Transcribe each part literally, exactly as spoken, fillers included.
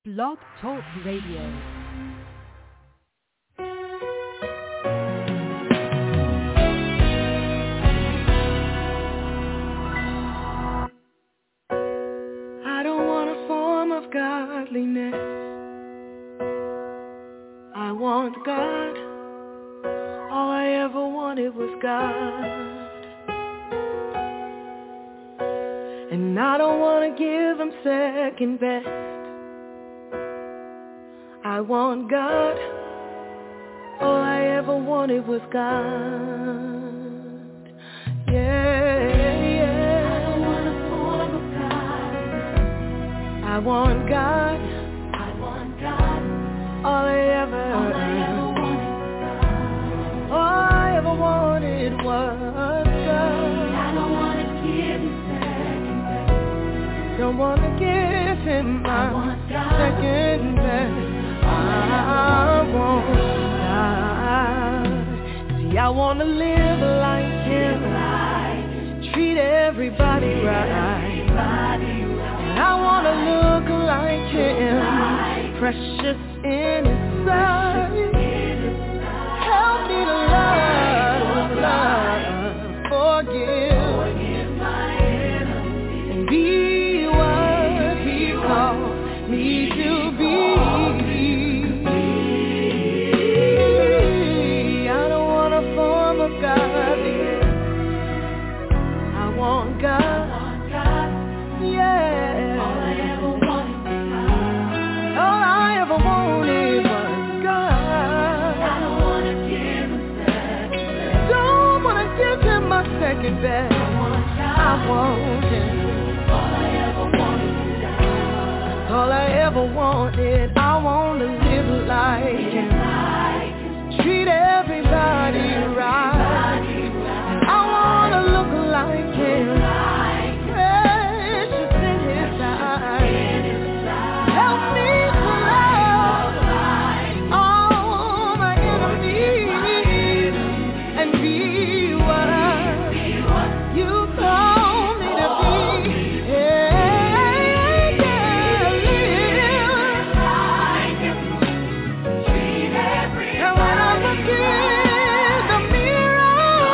Blog Talk Radio. Godliness. I want God. All I ever wanted was God. And I don't want to give him second best. I want God. All I ever wanted was God. Yeah, yeah. I don't want a form of God. I want God. I want God. All I ever, all I ever wanted was God. All I ever wanted was God. I don't want to give him second best. Don't want to give him my second best. I want God. See, I want to live like him. Treat everybody right. I want to look like him, precious in his sight. Help me to love, love, forgive, and be what he called me to be. I don't want a form of godliness. I want God. Second best, I want him. All I ever wanted, all I ever wanted, I want to live like him. Treat everybody right. I want to look like him. Precious in his eyes. Help me to love all my enemies and be what I you call me to be, yeah, yeah, treat everybody. And when I look in the mirror,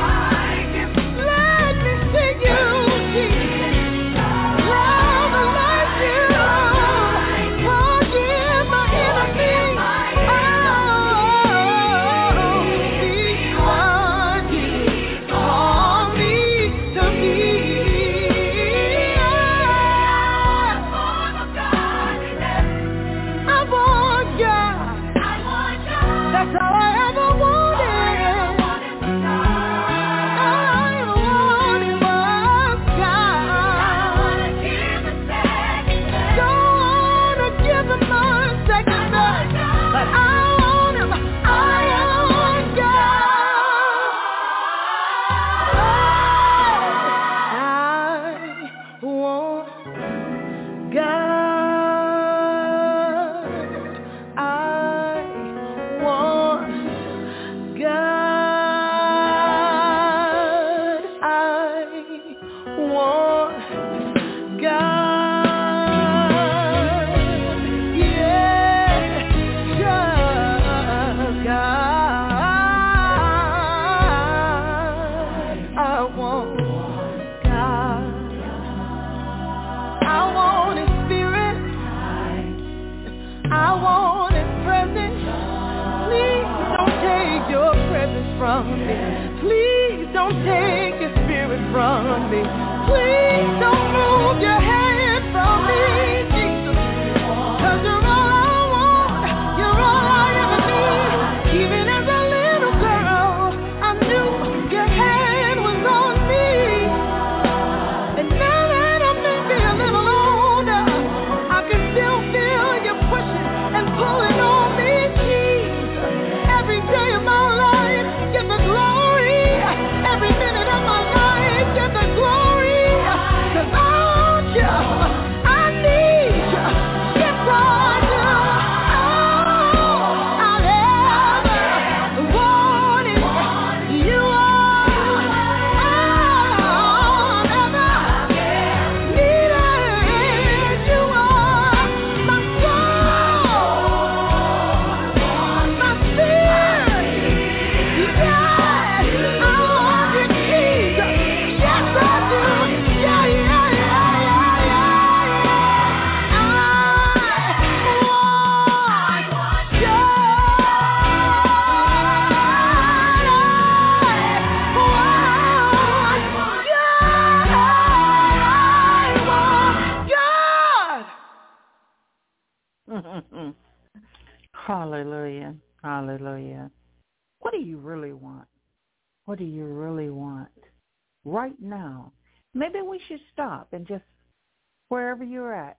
let me see you, Jesus. Love like you, forgive my enemies. Please don't take your spirit from me. Please don't move your hand from me, Jesus. 'Cause you're all I want. You're all I ever need. Even as a little girl, I knew your hand was on me. And now that I'm maybe a little older, I can still feel you pushing and pulling on me, Jesus. Every day of my life, give the glory. Every minute of my life, give the glory. 'Cause I want you. Hallelujah. Hallelujah. What do you really want? What do you really want right now? Maybe we should stop and just, wherever you're at,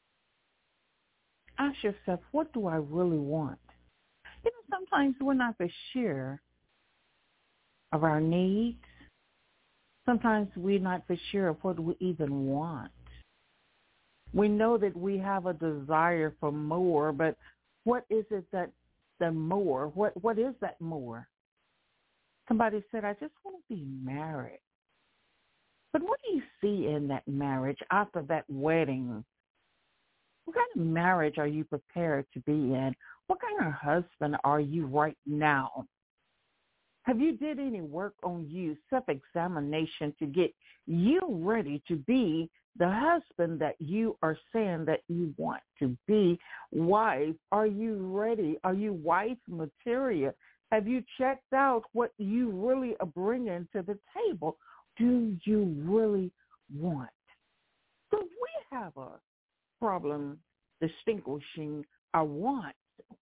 ask yourself, what do I really want? You know, sometimes we're not for sure of our needs. Sometimes we're not for sure of what we even want. We know that we have a desire for more, but what is it that the more, what what is that more? Somebody said, I just want to be married. But what do you see in that marriage after that wedding? What kind of marriage are you prepared to be in? What kind of husband are you right now? Have you did any work on you, self-examination, to get you ready to be the husband that you are saying that you want to be? Wife, are you ready? Are you wife material? Have you checked out what you really are bringing to the table? Do you really want? So we have a problem distinguishing our wants.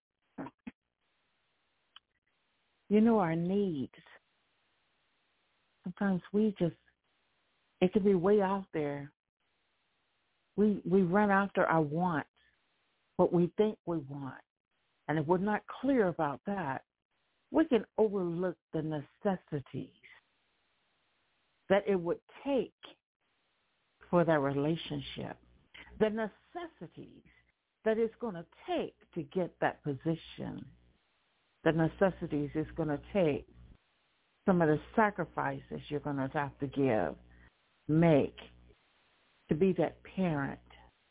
You know, our needs. Sometimes we just, it can be way out there. We we run after our wants, what we think we want. And if we're not clear about that, we can overlook the necessities that it would take for that relationship, the necessities that it's going to take to get that position, the necessities it's going to take, some of the sacrifices you're going to have to give, make, to be that parent.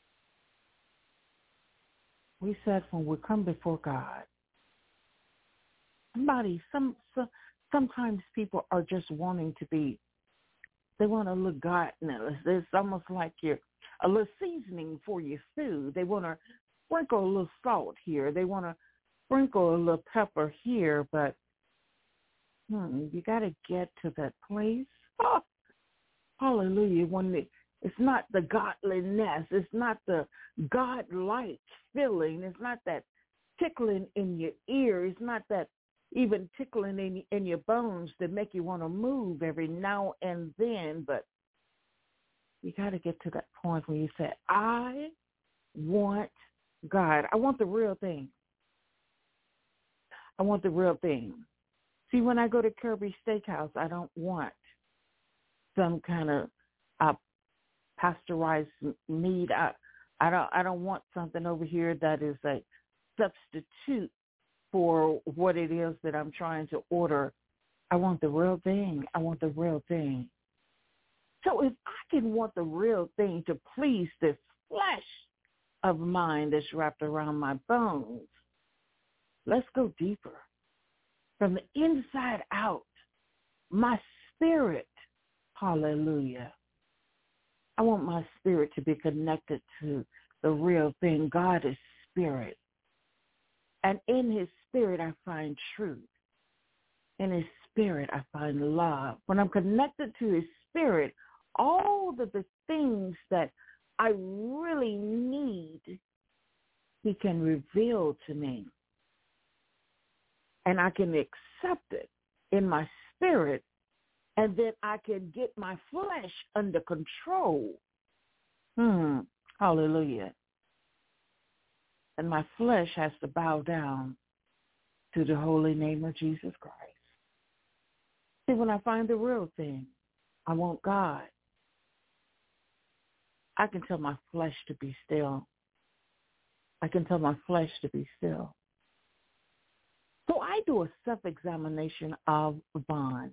We said when we come before God, somebody, some, some sometimes people are just wanting to be, they want to look God. It's almost like you're a little seasoning for your food. They want to sprinkle a little salt here. They want to sprinkle a little pepper here, but hmm, you got to get to that place. Oh, hallelujah. When the, it's not the godliness, it's not the God-like feeling, it's not that tickling in your ear, it's not that even tickling in, in your bones that make you want to move every now and then, but you got to get to that point where you say, I want God. I want the real thing. I want the real thing. See, when I go to Kirby Steakhouse, I don't want some kind of uh, pasteurized meat. I, I don't. I don't want something over here that is a substitute for what it is that I'm trying to order. I want the real thing. I want the real thing. So if I can want the real thing to please this flesh of mine that's wrapped around my bones, let's go deeper. From the inside out, my spirit, hallelujah. I want my spirit to be connected to the real thing. God is spirit. And in his spirit, I find truth. In his spirit, I find love. When I'm connected to his spirit, all of the things that I really need, he can reveal to me. And I can accept it in my spirit, and then I can get my flesh under control. Hmm. Hallelujah. And my flesh has to bow down to the holy name of Jesus Christ. See, when I find the real thing, I want God. I can tell my flesh to be still. I can tell my flesh to be still. So I do a self-examination of Vaughn,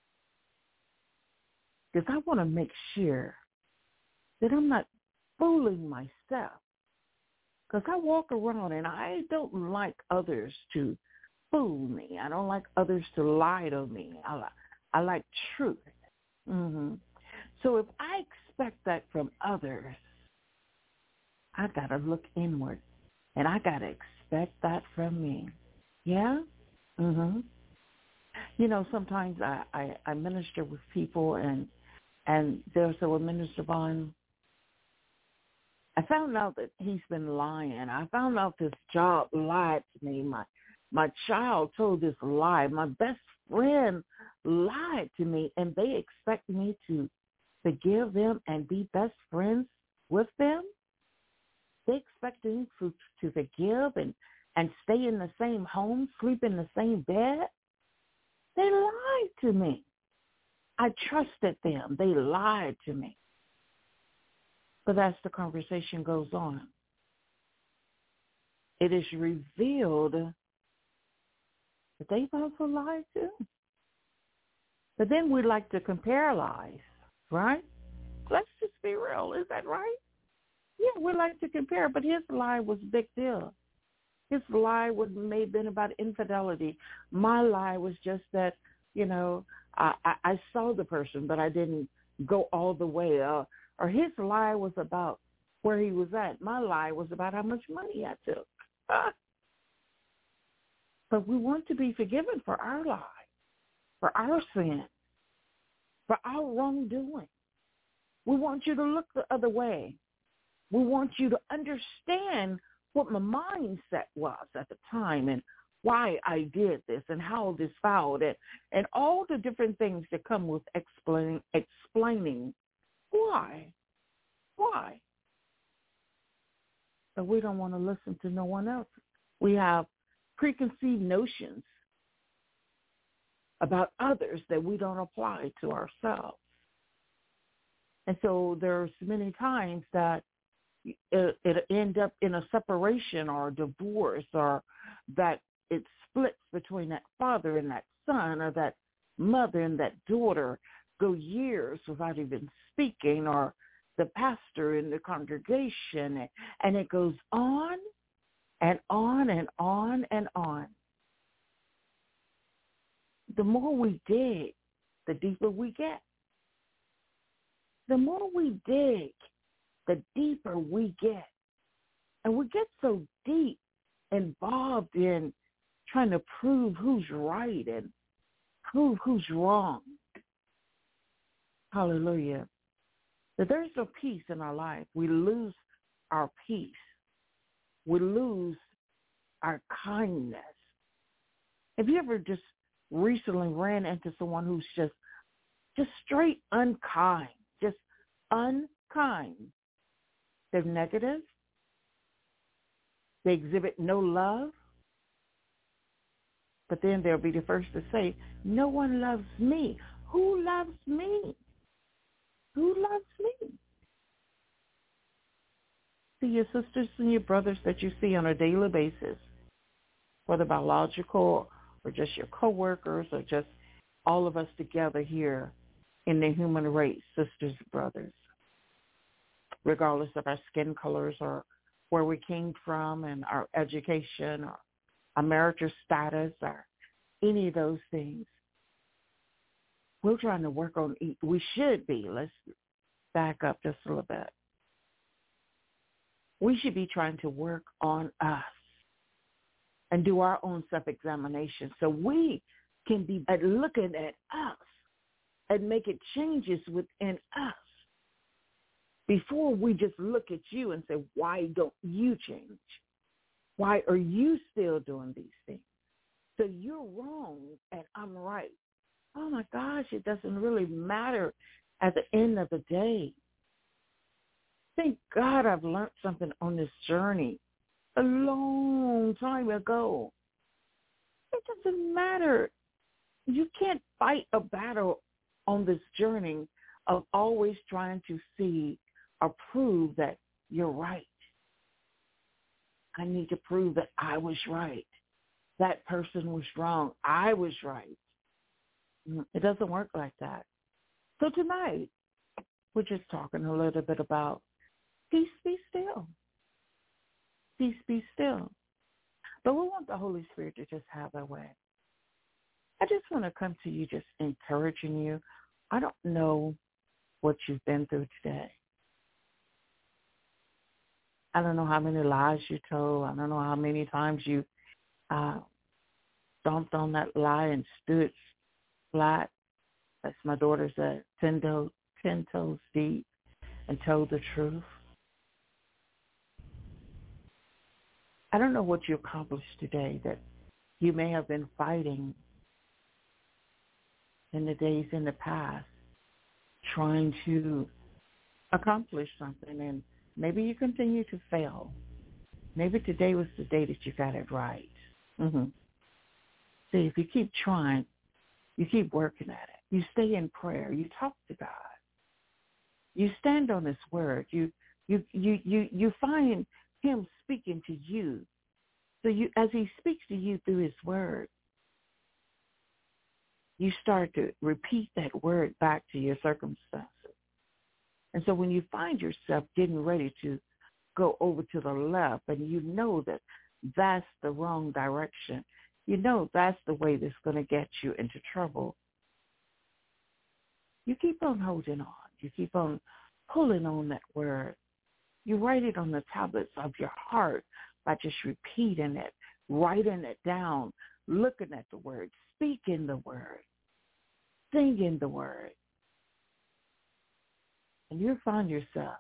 because I want to make sure that I'm not fooling myself. Because I walk around and I don't like others to fool me. I don't like others to lie to me. I like, I like truth. Mm-hmm. So if I expect that from others, I got to look inward, and I got to expect that from me. Yeah? Mm-hmm. You know, sometimes I, I, I minister with people, and and they'll say, well, Minister Vaughn, I found out that he's been lying. I found out this job lied to me. My my child told this lie. My best friend lied to me, and they expect me to forgive them and be best friends with them. They expect me to, to forgive and, and stay in the same home, sleep in the same bed. They lied to me. I trusted them. They lied to me. But as the conversation goes on, it is revealed that they've also lied too. But then we like to compare lies, right? Let's just be real. Is that right? Yeah, we like to compare, but his lie was a big deal. His lie would may have been about infidelity. My lie was just that, you know, I, I, I saw the person, but I didn't go all the way. Uh, or his lie was about where he was at. My lie was about how much money I took. Ah. But we want to be forgiven for our lie, for our sin, for our wrongdoing. We want you to look the other way. We want you to understand what my mindset was at the time and why I did this and how this fouled it and all the different things that come with explain, explaining why. Why? But we don't want to listen to no one else. We have preconceived notions about others that we don't apply to ourselves. And so there's many times that it, it end up in a separation or a divorce, or that it splits between that father and that son, or that mother and that daughter go years without even speaking, or the pastor in the congregation, and it goes on and on and on and on. The more we dig, the deeper we get. The more we dig, the deeper we get. And we get so deep involved in trying to prove who's right and prove who's wrong. Hallelujah. That there's no peace in our life. We lose our peace. We lose our kindness. Have you ever just recently ran into someone who's just just straight unkind, just unkind? They're negative. They exhibit no love. But then they'll be the first to say, no one loves me. Who loves me? Who loves me? See, your sisters and your brothers that you see on a daily basis, whether biological or just your coworkers or just all of us together here in the human race, sisters and brothers, regardless of our skin colors or where we came from and our education or our marital status or any of those things. We're trying to work on, we should be, let's back up just a little bit. We should be trying to work on us and do our own self-examination so we can be at looking at us and making changes within us before we just look at you and say, why don't you change? Why are you still doing these things? So you're wrong and I'm right. Oh, my gosh, it doesn't really matter at the end of the day. Thank God I've learned something on this journey a long time ago. It doesn't matter. You can't fight a battle on this journey of always trying to see or prove that you're right. I need to prove that I was right. That person was wrong. I was right. It doesn't work like that. So tonight, we're just talking a little bit about peace be still. Peace be still. But we want the Holy Spirit to just have their way. I just want to come to you just encouraging you. I don't know what you've been through today. I don't know how many lies you told. I don't know how many times you uh, stomped on that lie and stood flat. That's my daughter said, ten toes, ten toes deep, and told the truth. I don't know what you accomplished today that you may have been fighting in the days in the past, trying to accomplish something, and maybe you continue to fail. Maybe today was the day that you got it right. Mm-hmm. See, if you keep trying, you keep working at it. You stay in prayer. You talk to God. You stand on His word. You you you you you find Him speaking to you. So you, as He speaks to you through His word, you start to repeat that word back to your circumstances. And so when you find yourself getting ready to go over to the left, and you know that that's the wrong direction, you know that's the way that's going to get you into trouble, you keep on holding on. You keep on pulling on that word. You write it on the tablets of your heart by just repeating it, writing it down, looking at the word, speaking the word, singing the word. And you'll find yourself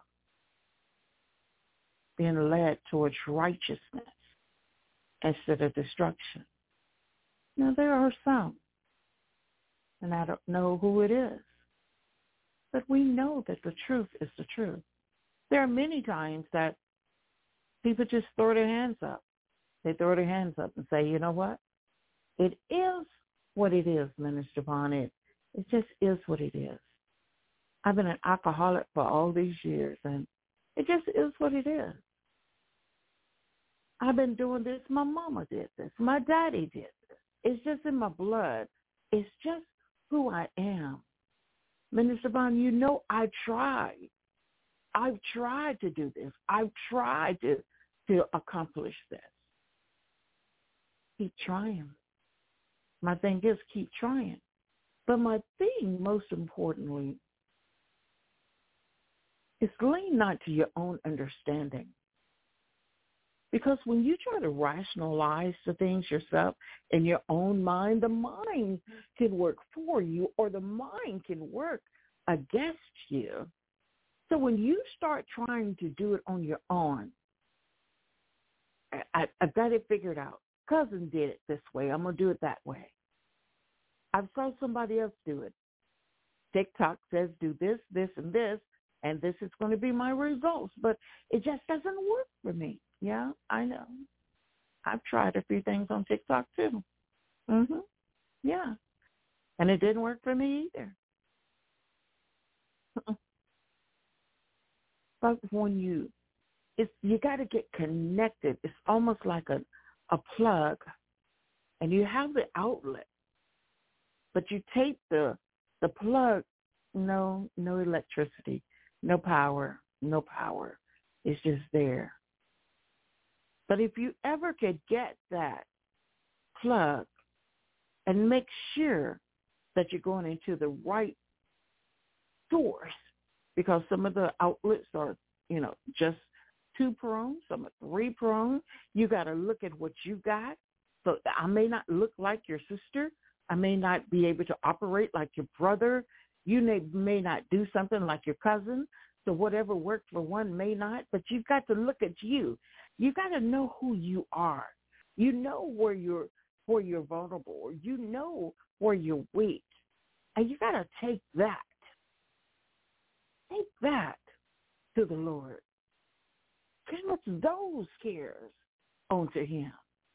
being led towards righteousness instead of destruction. Now, there are some, and I don't know who it is, but we know that the truth is the truth. There are many times that people just throw their hands up. They throw their hands up and say, you know what? It is what it is, Minister Bonnet. It just is what it is. I've been an alcoholic for all these years, and it just is what it is. I've been doing this. My mama did this. My daddy did this. It's just in my blood. It's just who I am. Minister Bonnet, you know I tried. I've tried to do this. I've tried to, to accomplish this. Keep trying. My thing is keep trying. But my thing, most importantly, is lean not to your own understanding. Because when you try to rationalize the things yourself in your own mind, the mind can work for you or the mind can work against you. So when you start trying to do it on your own, I, I've got it figured out. Cousin did it this way. I'm going to do it that way. I've saw somebody else do it. TikTok says do this, this, and this, and this is going to be my results. But it just doesn't work for me. Yeah, I know. I've tried a few things on TikTok too. Mhm. Yeah. And it didn't work for me either. But when you, it's you got to get connected. It's almost like a, a plug, and you have the outlet, but you take the the plug. No, no electricity, no power, no power. It's just there. But if you ever could get that plug and make sure that you're going into the right source, because some of the outlets are, you know, just two-prong, some are three-prong. You got to look at what you got. So I may not look like your sister. I may not be able to operate like your brother. You may, may not do something like your cousin. So whatever worked for one may not. But you've got to look at you. You got to know who you are. You know where you're where you're vulnerable, or you know where you're weak, and you got to take that, take that to the Lord. Cast those cares onto Him.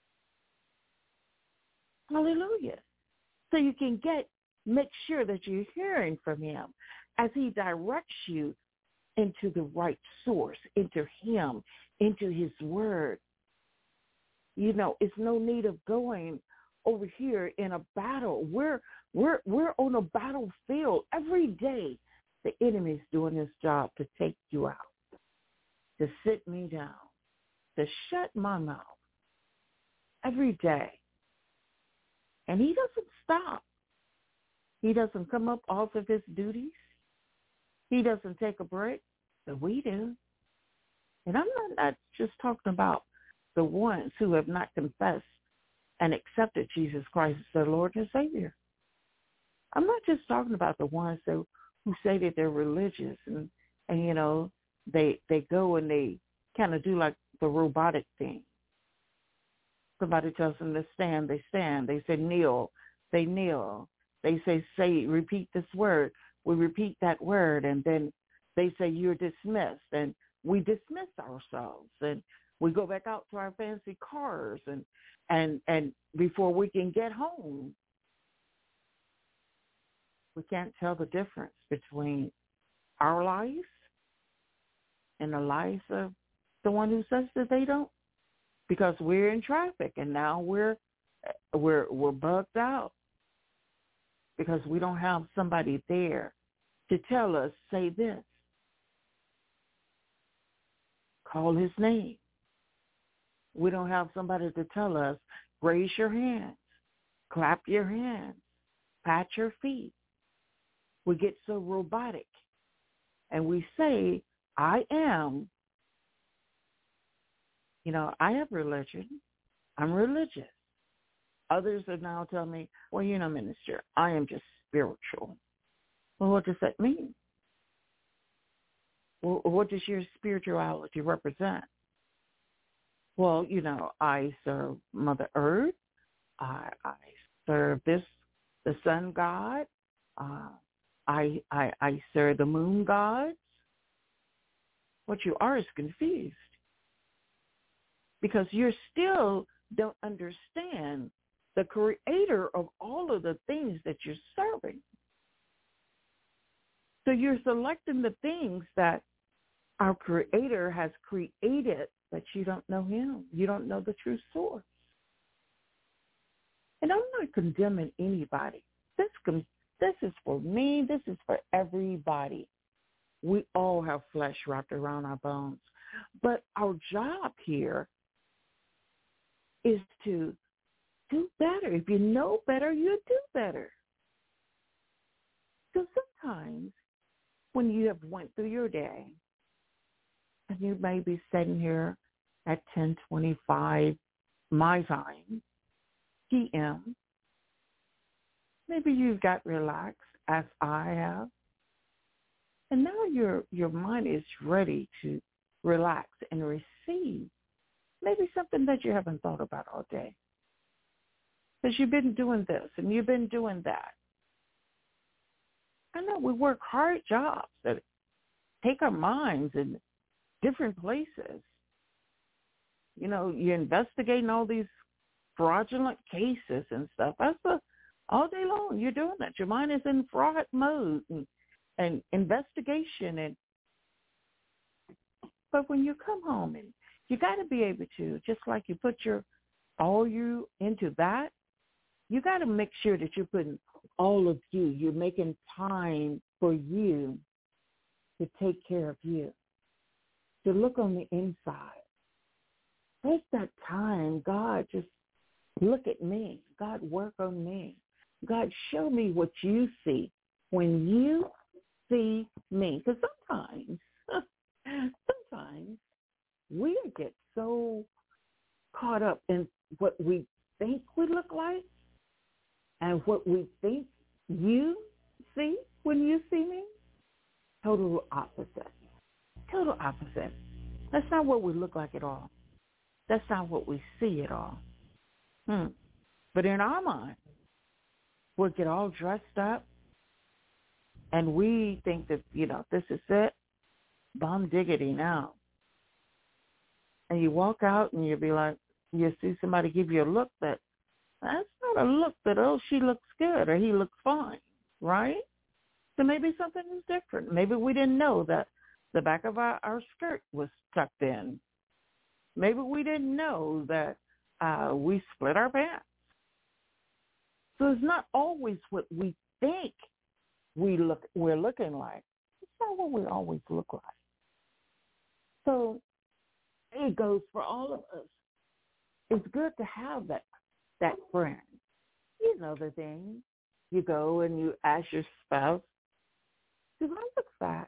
Hallelujah. So you can get make sure that you're hearing from Him as He directs you into the right source, into Him, into His word. You know, it's no need of going over here in a battle. We're we're we're on a battlefield every day. The enemy's doing his job to take you out, to sit me down, to shut my mouth every day. And he doesn't stop. He doesn't come up off of his duties. He doesn't take a break, but we do. And I'm not, not just talking about the ones who have not confessed and accepted Jesus Christ as their Lord and Savior. I'm not just talking about the ones that, who say that they're religious and, and you know, they they go and they kind of do like the robotic thing. Somebody tells them to stand, they stand. They say kneel, they kneel. They say, say, repeat this word. We repeat that word, and then they say you're dismissed, and we dismiss ourselves, and we go back out to our fancy cars, and and and before we can get home, we can't tell the difference between our life and the life of the one who says that they don't, because we're in traffic, and now we're we're we're bugged out because we don't have somebody there to tell us, say this, call his name. We don't have somebody to tell us, raise your hands, clap your hands, pat your feet. We get so robotic, and we say, I am, you know, I have religion. I'm religious. Others are now telling me, well, you know, minister, I am just spiritual. Well, what does that mean? Well, what does your spirituality represent? Well, you know, I serve Mother Earth. I, I serve this, the sun god. Uh, I, I, I serve the moon gods. What you are is confused because you still don't understand the creator of all of the things that you're serving. So you're selecting the things that our creator has created, but you don't know him. You don't know the true source. And I'm not condemning anybody. This, com- this is for me. This is for everybody. We all have flesh wrapped around our bones. But our job here is to do better. If you know better, you do better. So sometimes when you have went through your day, and you may be sitting here at ten twenty-five my time, P M, maybe you've got relaxed, as I have, and now your your mind is ready to relax and receive maybe something that you haven't thought about all day. Because you've been doing this and you've been doing that. I know we work hard jobs that take our minds in different places. You know, you're investigating all these fraudulent cases and stuff. That's a, all day long you're doing that. Your mind is in fraud mode and, and investigation. And but when you come home, and you got to be able to, just like you put your all you into that, you got to make sure that you're putting all of you. You're making time for you to take care of you, to look on the inside. Take that time. God, just look at me. God, work on me. God, show me what you see when you see me. Because sometimes, sometimes we get so caught up in what we think we look like and what we think you see when you see me. Total opposite. Total opposite. That's not what we look like at all. That's not what we see at all. Hmm. But in our mind, we'll get all dressed up, and we think that, you know, this is it. Bomb diggity now. And you walk out and you'll be like, you see somebody give you a look that, that's not a look that, oh, she looks good or he looks fine, right? So maybe something is different. Maybe we didn't know that the back of our, our skirt was tucked in. Maybe we didn't know that uh, we split our pants. So it's not always what we think we look, we're looking like. It's not what we always look like. So it goes for all of us. It's good to have that that friend. You know the thing. You go and you ask your spouse, do I look fat?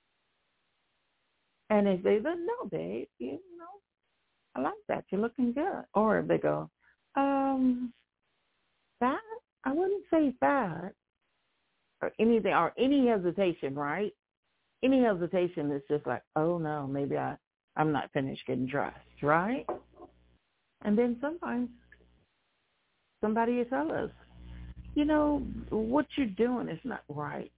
And if they say, no, babe, you know, I like that. You're looking good. Or if they go, um, fat? I wouldn't say fat. Or anything, or any hesitation, right? Any hesitation is just like, oh, no, maybe I, I'm not finished getting dressed, right? And then sometimes somebody will tell us, you know, what you're doing is not right.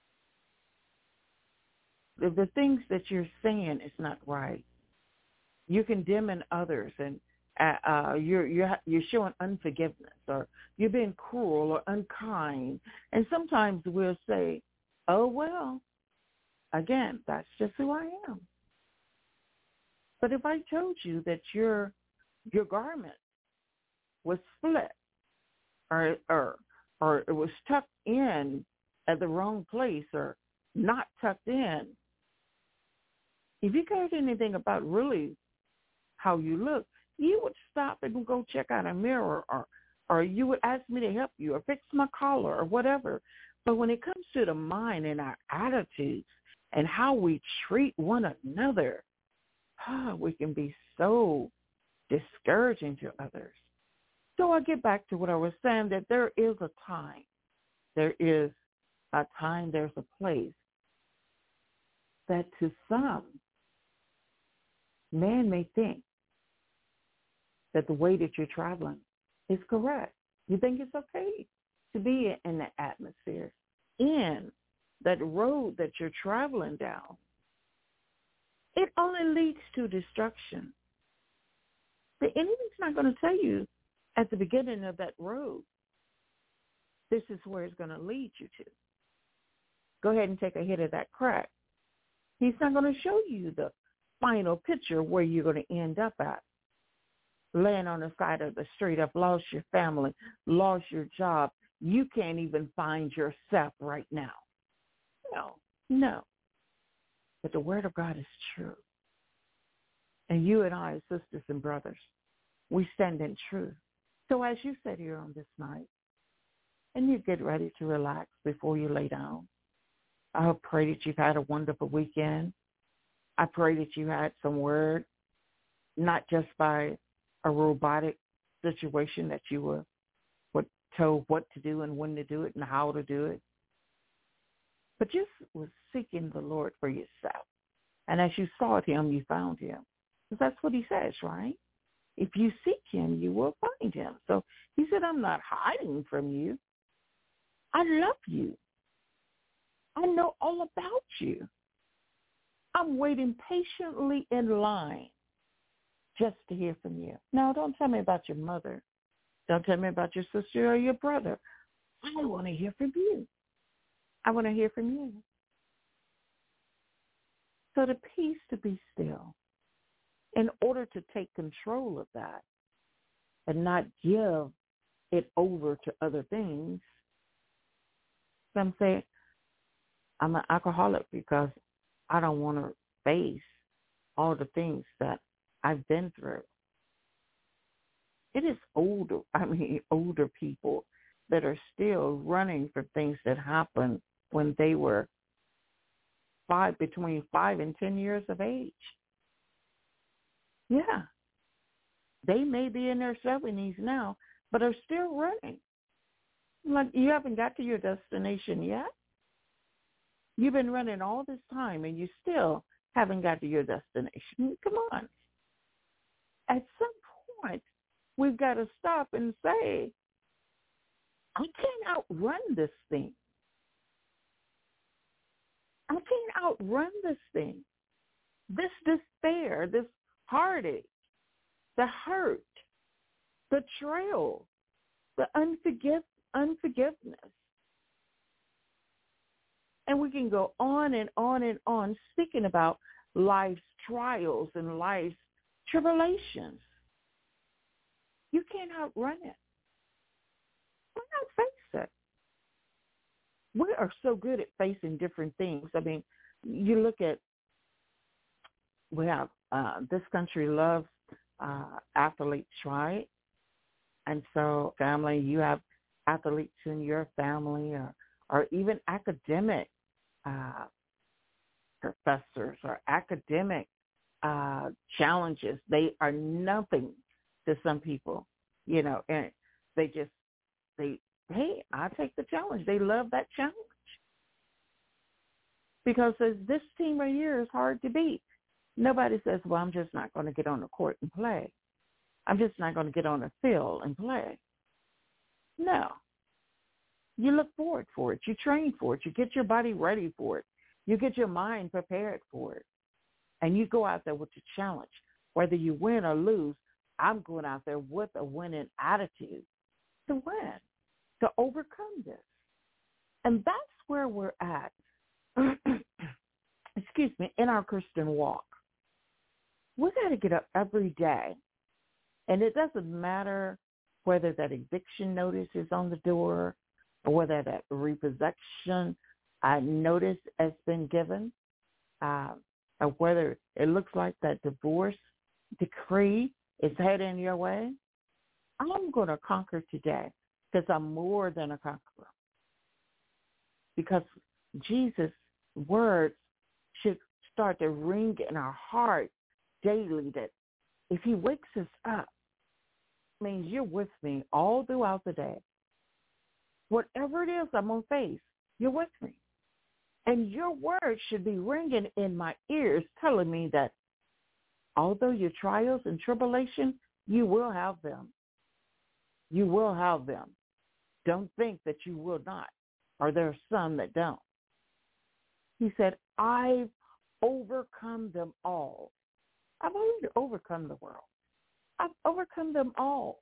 The, the things that you're saying is not right. You're condemning others, and uh, uh, you're you're you're showing unforgiveness, or you're being cruel or unkind. And sometimes we'll say, "Oh well, again, that's just who I am." But if I told you that your your garment was split, or or or it was tucked in at the wrong place, or not tucked in, if you cared anything about really how you look, you would stop and go check out a mirror, or or you would ask me to help you or fix my collar or whatever. But when it comes to the mind and our attitudes and how we treat one another, oh, we can be so discouraging to others. So I get back to what I was saying, that there is a time. There is a time, there's a place that to some, man may think that the way that you're traveling is correct. You think it's okay to be in that atmosphere, in that road that you're traveling down. It only leads to destruction. The enemy's not going to tell you at the beginning of that road, this is where it's going to lead you to. Go ahead and take a hit of that crack. He's not going to show you the final picture where you're going to end up at. Laying on the side of the street, I've lost your family, lost your job. You can't even find yourself right now. No, no. But the word of God is true. And you and I, as sisters and brothers, we stand in truth. So as you sit here on this night, and you get ready to relax before you lay down, I pray that you've had a wonderful weekend. I pray that you had some word, not just by a robotic situation that you were, were told what to do and when to do it and how to do it, but just was seeking the Lord for yourself. And as you sought him, you found him. Because that's what he says, right? If you seek him, you will find him. So he said, I'm not hiding from you. I love you. I know all about you. I'm waiting patiently in line just to hear from you. Now, don't tell me about your mother. Don't tell me about your sister or your brother. I want to hear from you. I want to hear from you. So the peace to be still, in order to take control of that and not give it over to other things. Some say, I'm an alcoholic because I don't want to face all the things that I've been through. It is older, I mean, older people that are still running from things that happened when they were five, between five and ten years of age. Yeah. They may be in their seventies now, but are still running. Like, you haven't got to your destination yet. You've been running all this time, and you still haven't got to your destination. Come on. At some point, we've got to stop and say, I can't outrun this thing. I can't outrun this thing. This despair, this heartache, the hurt, the betrayal, the unforgive, unforgiveness. And we can go on and on and on speaking about life's trials and life's tribulations. You can't outrun it. Why not face it? We are so good at facing different things. I mean, you look at, we have, uh, this country loves uh, athletes, right? And so family, you have athletes in your family, or, or even academic uh, professors or academic uh, challenges. They are nothing to some people, you know, and they just, they, hey, I take the challenge. They love that challenge because this team right here is hard to beat. Nobody says, well, I'm just not going to get on the court and play. I'm just not going to get on the field and play. No. You look forward for it. You train for it. You get your body ready for it. You get your mind prepared for it. And you go out there with the challenge. Whether you win or lose, I'm going out there with a winning attitude to win, to overcome this. And that's where we're at, excuse me, in our Christian walk. We got to get up every day. And it doesn't matter whether that eviction notice is on the door or whether that repossession uh, notice has been given, uh, or whether it looks like that divorce decree is heading your way. I'm going to conquer today because I'm more than a conqueror. Because Jesus' words should start to ring in our heart daily that if he wakes us up, it means you're with me all throughout the day. Whatever it is I'm going to face, you're with me. And your words should be ringing in my ears telling me that although your trials and tribulation, you will have them. You will have them. Don't think that you will not, or there are some that don't. He said, I've overcome them all. I've already overcome the world. I've overcome them all.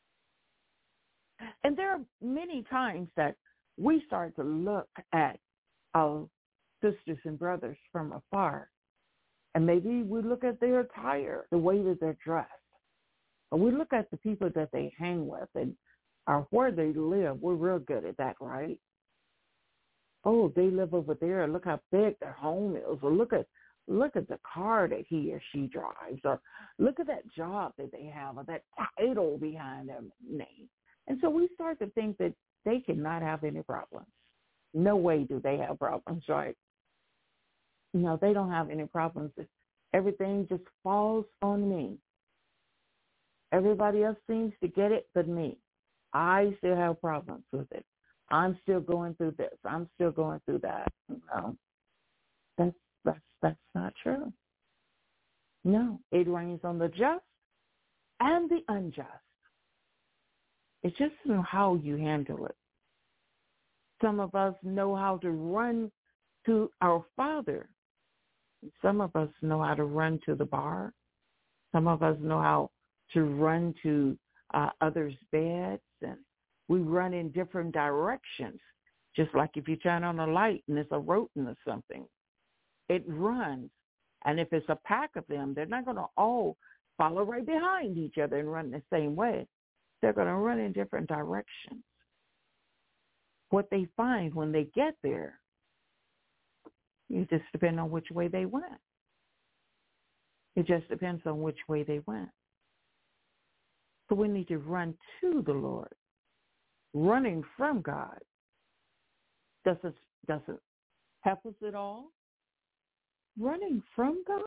And there are many times that we start to look at our sisters and brothers from afar. And maybe we look at their attire, the way that they're dressed. Or we look at the people that they hang with and or where they live. We're real good at that, right? Oh, they live over there. Look how big their home is. Or look at look at the car that he or she drives. Or look at that job that they have or that title behind their name. And so we start to think that they cannot have any problems. No way do they have problems, right? No, they don't have any problems. Everything just falls on me. Everybody else seems to get it but me. I still have problems with it. I'm still going through this. I'm still going through that. No, that's, that's, that's not true. No, it rains on the just and the unjust. It's just how you handle it. Some of us know how to run to our Father. Some of us know how to run to the bar. Some of us know how to run to uh, others' beds, and we run in different directions. Just like if you turn on a light and it's a rodent or something, it runs. And if it's a pack of them, they're not going to all follow right behind each other and run the same way. They're going to run in different directions. What they find when they get there, it just depends on which way they went. It just depends on which way they went. So we need to run to the Lord. Running from God doesn't, doesn't help us at all. Running from God?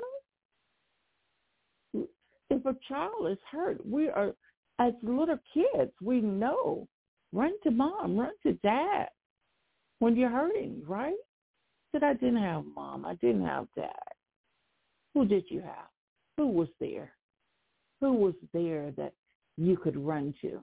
If a child is hurt, we are, as little kids, we know, run to mom, run to dad when you're hurting, right? Said, I didn't have mom. I didn't have dad. Who did you have? Who was there? Who was there that you could run to?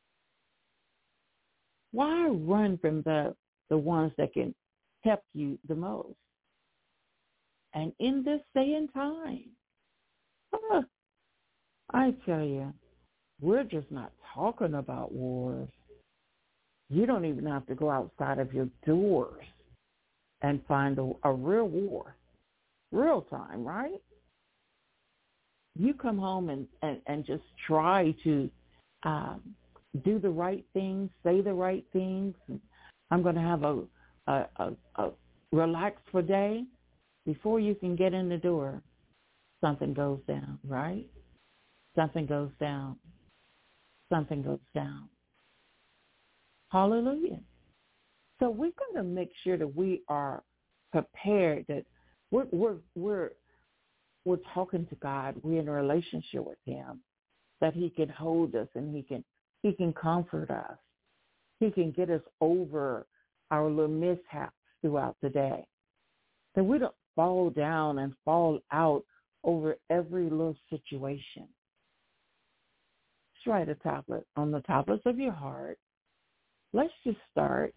Why run from the, the ones that can help you the most? And in this day and time, uh, I tell you, we're just not talking about wars. You don't even have to go outside of your doors and find a, a real war, real time, right? You come home and, and, and just try to um, do the right things, say the right things. I'm going to have a, a, a, a relaxed day. Before you can get in the door, something goes down, right? Something goes down. Something goes down. Hallelujah. So we're going to make sure that we are prepared, that we're, we're, we're, we're talking to God. We're in a relationship with him, that he can hold us and he can, he can comfort us. He can get us over our little mishaps throughout the day. That we don't fall down and fall out over every little situation. write a tablet on the tablets of your heart. Let's just start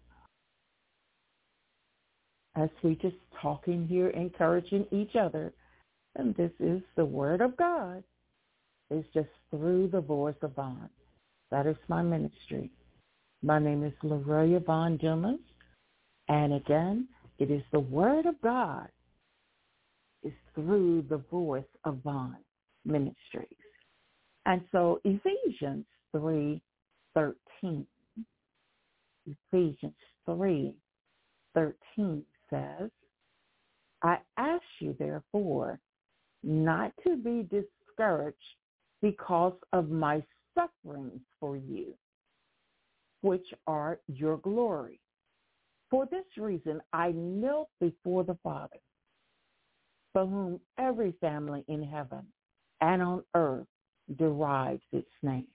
as we just talking here, encouraging each other. And this is the Word of God. It's just through the voice of Vaughn. That is my ministry. My name is Lorelia Vaughn Dumas. And again, it is the Word of God. It's through the voice of Vaughn Ministries. And so Ephesians three thirteen. Ephesians three thirteen says, I ask you, therefore, not to be discouraged because of my sufferings for you, which are your glory. For this reason, I knelt before the Father, for whom every family in heaven and on earth derives its name.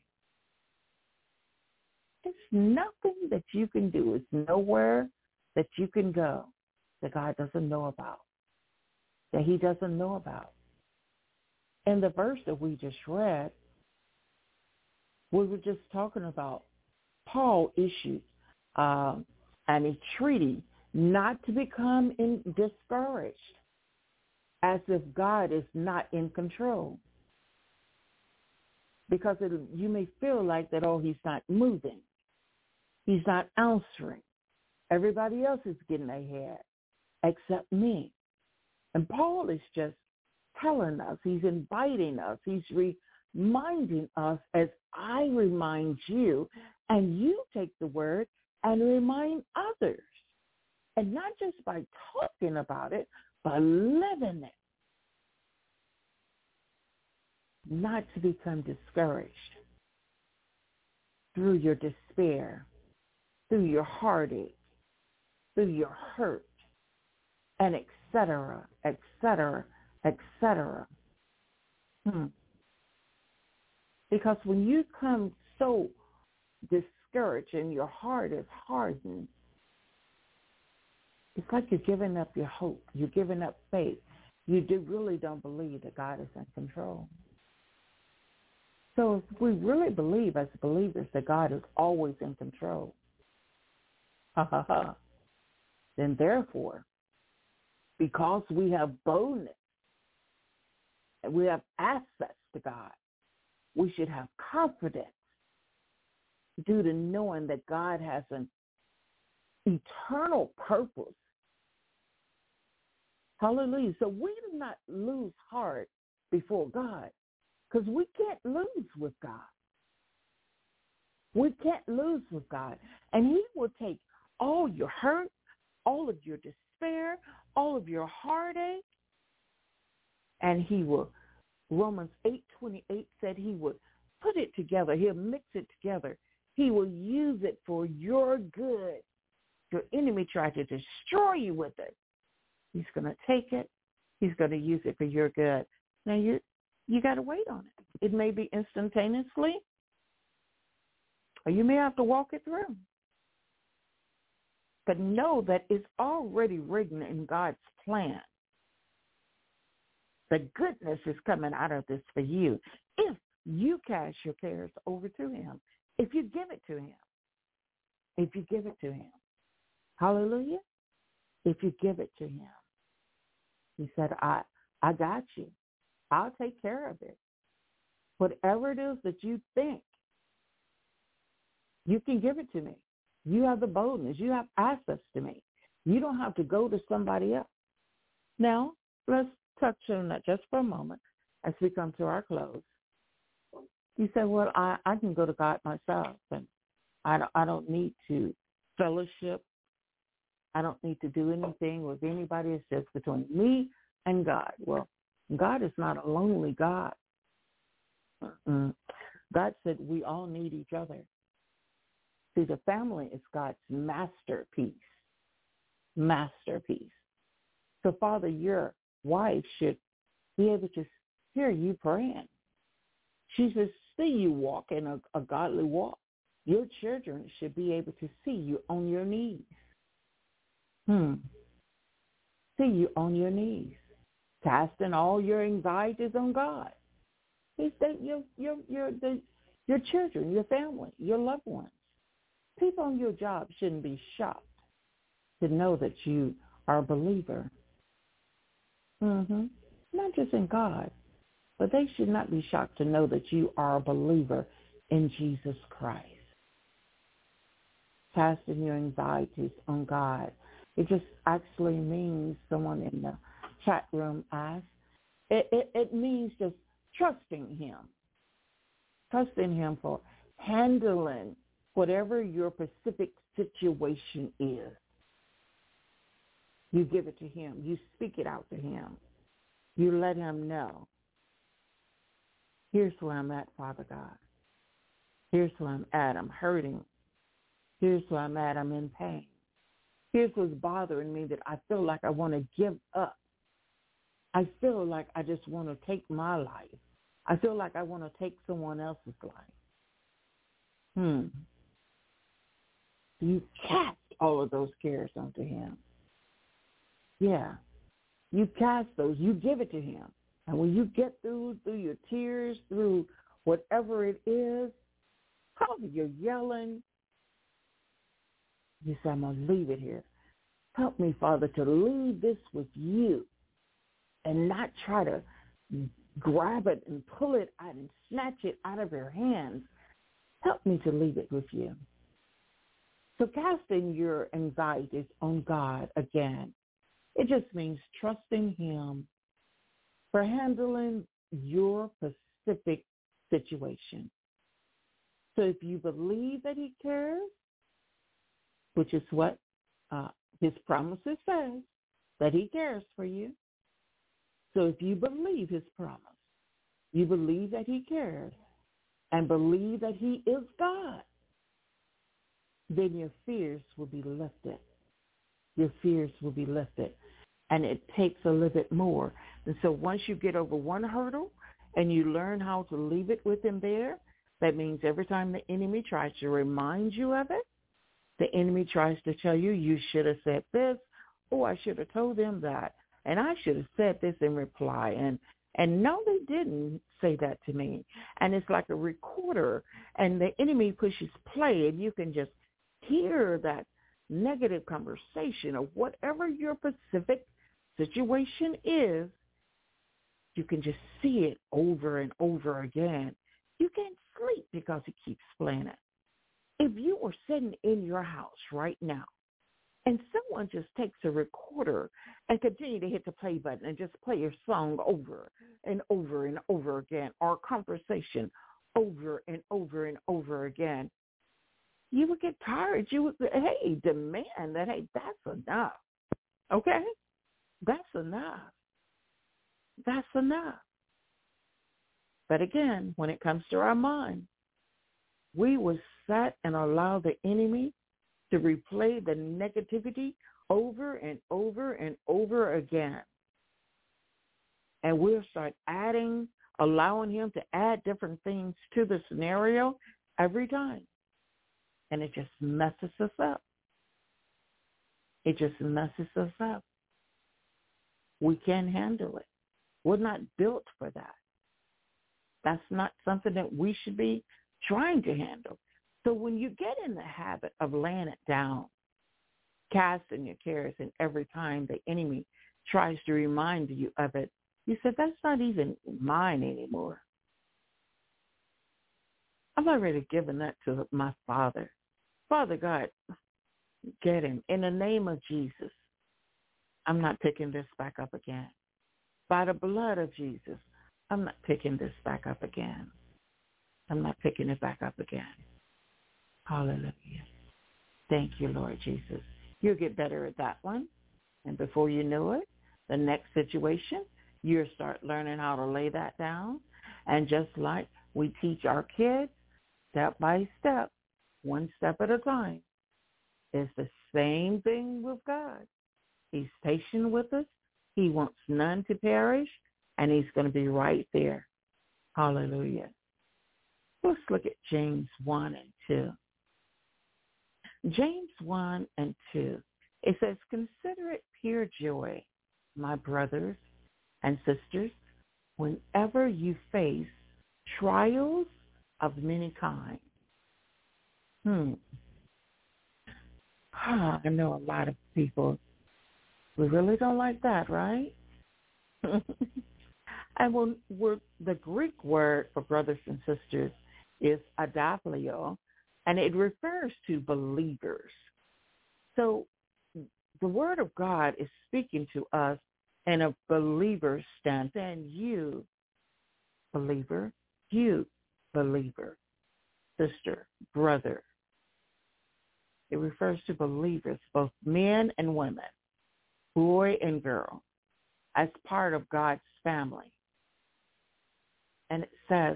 There's nothing that you can do. It's nowhere that you can go that God doesn't know about, that he doesn't know about. In the verse that we just read, we were just talking about Paul issued uh, and a treaty not to become in, discouraged, as if God is not in control. Because it, you may feel like that, oh, he's not moving. He's not answering. Everybody else is getting ahead except me. And Paul is just telling us, he's inviting us, he's reminding us as I remind you, and you take the word and remind others. And not just by talking about it, but living it. Not to become discouraged through your despair, through your heartache, through your hurt, and et cetera, et cetera, et cetera. Hmm. Because when you come so discouraged and your heart is hardened, it's like you're giving up your hope. You're giving up faith. You do really don't believe that God is in control. So if we really believe as believers that God is always in control, ha ha ha, then therefore, because we have boldness and we have access to God, we should have confidence due to knowing that God has an eternal purpose. Hallelujah. So we do not lose heart before God, because we can't lose with God. We can't lose with God. And he will take all your hurt, all of your despair, all of your heartache, and he will, Romans eight twenty-eight said he would put it together. He'll mix it together. He will use it for your good. Your enemy tried to destroy you with it. He's going to take it. He's going to use it for your good. Now, you you got to wait on it. It may be instantaneously, or you may have to walk it through. But know that it's already written in God's plan. The goodness is coming out of this for you if you cast your cares over to him, if you give it to him, if you give it to him. Hallelujah. If you give it to him. He said, I, I got you. I'll take care of it. Whatever it is that you think, you can give it to me. You have the boldness. You have access to me. You don't have to go to somebody else. Now, let's touch on that just for a moment as we come to our close. You say, well, I, I can go to God myself, and I don't, I don't need to fellowship. I don't need to do anything with anybody. It's just between me and God. Well, God is not a lonely God. Mm-mm. God said we all need each other. See, the family is God's masterpiece. Masterpiece. So, Father, your wife should be able to hear you praying. She should see you walk in a, a godly walk. Your children should be able to see you on your knees. Hmm. See you on your knees, casting all your anxieties on God. He said, "Your, your, your, the, your children, your family, your loved ones. People on your job shouldn't be shocked to know that you are a believer. Mm-hmm. Not just in God, but they should not be shocked to know that you are a believer in Jesus Christ. Casting your anxieties on God. It just actually means, someone in the chat room asked, it, it, it means just trusting him. Trusting him for handling whatever your specific situation is. You give it to him. You speak it out to him. You let him know. Here's where I'm at, Father God. Here's where I'm at. I'm hurting. Here's where I'm at. I'm in pain. Here's what's bothering me, that I feel like I want to give up. I feel like I just want to take my life. I feel like I want to take someone else's life. Hmm. You cast all of those cares onto him. Yeah. You cast those. You give it to him. And when you get through, through your tears, through whatever it is, probably you're yelling, you say, I'm going to leave it here. Help me, Father, to leave this with you and not try to grab it and pull it out and snatch it out of your hands. Help me to leave it with you. So casting your anxieties on God again, it just means trusting him for handling your specific situation. So if you believe that he cares, which is what uh, his promises says, that he cares for you. So if you believe his promise, you believe that he cares, and believe that he is God, then your fears will be lifted. Your fears will be lifted. And it takes a little bit more. And so once you get over one hurdle and you learn how to leave it with him there, that means every time the enemy tries to remind you of it, the enemy tries to tell you, you should have said this, or I should have told them that, and I should have said this in reply. And, and no, they didn't say that to me. And it's like a recorder, and the enemy pushes play, and you can just hear that negative conversation of whatever your specific situation is. You can just see it over and over again. You can't sleep because it keeps playing it. If you were sitting in your house right now and someone just takes a recorder and continue to hit the play button and just play your song over and over and over again, or conversation over and over and over again, you would get tired. You would, hey, demand that, hey, that's enough. Okay? That's enough. That's enough. But again, when it comes to our mind, we will sit and allow the enemy to replay the negativity over and over and over again. And we'll start adding, allowing him to add different things to the scenario every time. And it just messes us up. It just messes us up. We can't handle it. We're not built for that. That's not something that we should be trying to handle. So when you get in the habit of laying it down, casting your cares, and every time the enemy tries to remind you of it, you said, that's not even mine anymore. I've already given that to my Father. Father God, get him. In the name of Jesus, I'm not picking this back up again. By the blood of Jesus, I'm not picking this back up again. I'm not picking it back up again. Hallelujah. Thank you, Lord Jesus. You'll get better at that one. And before you know it, the next situation, you'll start learning how to lay that down. And just like we teach our kids, step by step, one step at a time, it's the same thing with God. He's patient with us. He wants none to perish, and he's going to be right there. Hallelujah. Let's look at James one and two. James one and two. It says, consider it pure joy, my brothers and sisters, whenever you face trials of many kinds. Hmm. Ah, I know a lot of people, we really don't like that, right? And when we're, the Greek word for brothers and sisters is adaplio, and it refers to believers. So the Word of God is speaking to us in a believer stance. And you, believer, you, believer, sister, brother. It refers to believers, both men and women, boy and girl, as part of God's family. And it says,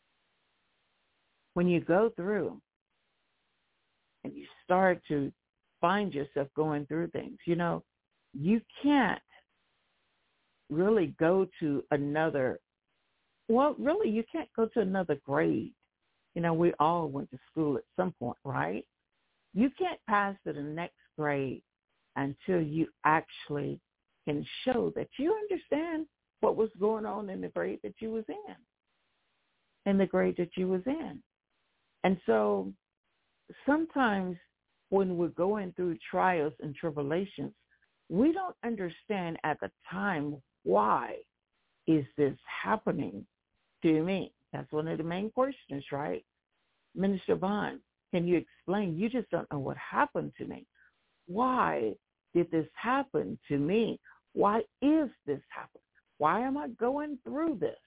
when you go through and you start to find yourself going through things, you know, you can't really go to another, well, really, you can't go to another grade. You know, we all went to school at some point, right? You can't pass to the next grade until you actually can show that you understand what was going on in the grade that you was in, in the grade that you was in. And so sometimes when we're going through trials and tribulations, we don't understand at the time, why is this happening to me? That's one of the main questions, right? Minister Vaughn, can you explain? You just don't know what happened to me. Why did this happen to me? Why is this happening? Why am I going through this?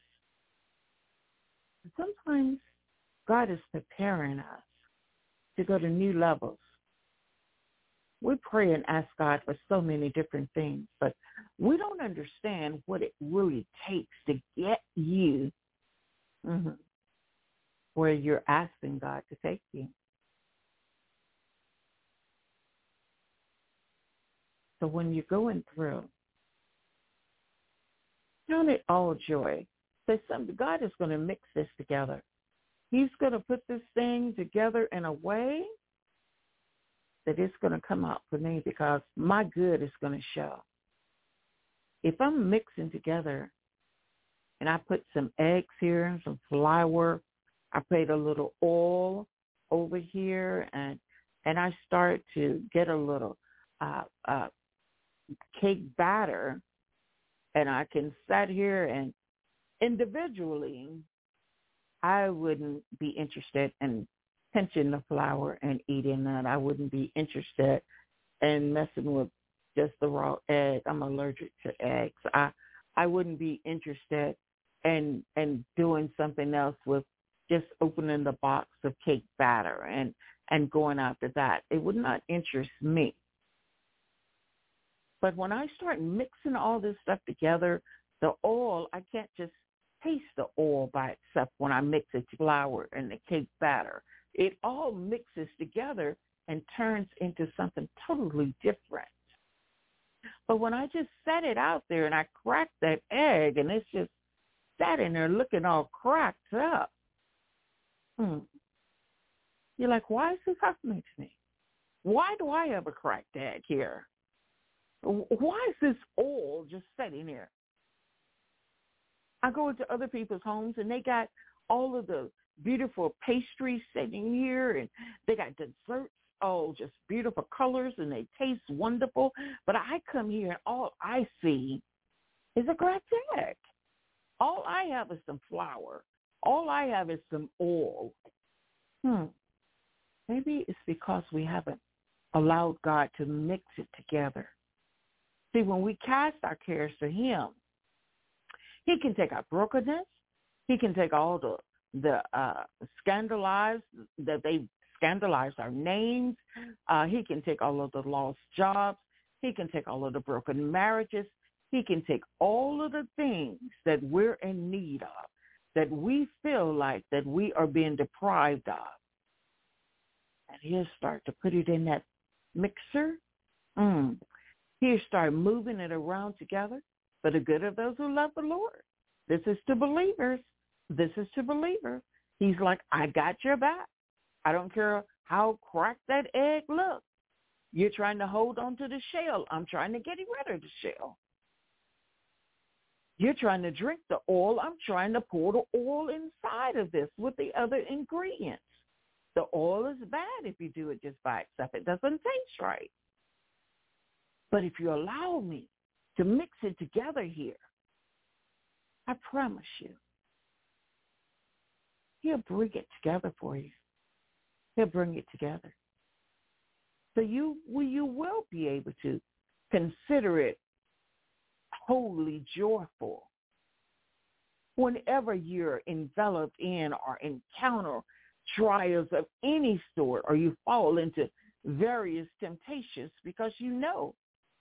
Sometimes God is preparing us to go to new levels. We pray and ask God for so many different things, but we don't understand what it really takes to get you mm-hmm, where you're asking God to take you. So when you're going through, count it all joy. Say something, God is going to mix this together. He's going to put this thing together in a way that it's going to come out for me, because my good is going to show. If I'm mixing together and I put some eggs here, some flour, I put a little oil over here, and and I start to get a little uh, uh, cake batter, and I can sit here and individually, I wouldn't be interested in pinching the flour and eating that. I wouldn't be interested in messing with just the raw egg. I'm allergic to eggs. I I wouldn't be interested in in doing something else with just opening the box of cake batter and, and going after that. It would not interest me. But when I start mixing all this stuff together, the oil, I can't just taste the oil by itself when I mix it to flour and the cake batter. It all mixes together and turns into something totally different. But when I just set it out there and I crack that egg and it's just sat in there looking all cracked up, hmm, you're like, why is this happening to me? Why do I have a cracked egg here? Why is this oil just sitting here? I go into other people's homes and they got all of the beautiful pastries sitting here, and they got desserts, all just beautiful colors, and they taste wonderful. But I come here and all I see is a cracked egg. All I have is some flour. All I have is some oil. Hmm. Maybe it's because we haven't allowed God to mix it together. See, when we cast our cares to him, he can take our brokenness. He can take all the the uh, scandalized, that they scandalize our names. Uh, he can take all of the lost jobs. He can take all of the broken marriages. He can take all of the things that we're in need of, that we feel like that we are being deprived of. And he'll start to put it in that mixer. Mm. He'll start moving it around together for the good of those who love the Lord. This is to believers. This is to believers. He's like, I got your back. I don't care how cracked that egg looks. You're trying to hold on to the shell. I'm trying to get rid of the shell. You're trying to drink the oil. I'm trying to pour the oil inside of this with the other ingredients. The oil is bad if you do it just by itself. It doesn't taste right. But if you allow me to mix it together here, I promise you, he'll bring it together for you. He'll bring it together. So you, well, you will be able to consider it wholly joyful whenever you're enveloped in or encounter trials of any sort, or you fall into various temptations, because you know